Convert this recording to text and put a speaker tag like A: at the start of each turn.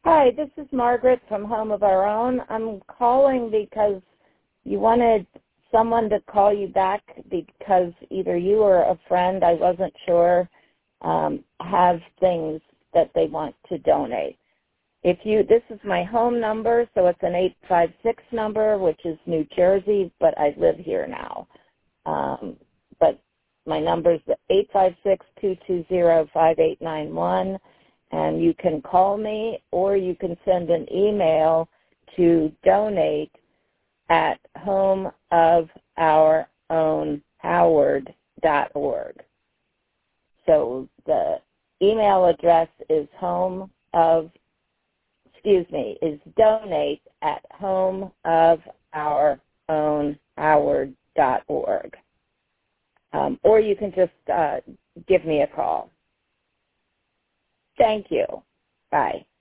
A: Hi, this is Margaret from Home of Our Own. I'm calling because you wanted someone to call you back because either you or a friend, I wasn't sure, have things that they want to donate. This is my home number, so it's an 856 number, which is New Jersey, but I live here now. But my number is 856-220-5891, and you can call me or you can send an email to donate@homeofourownhoward.org. So the email address is donate@homeofourownhoward.org. Or you can just give me a call. Thank you. Bye.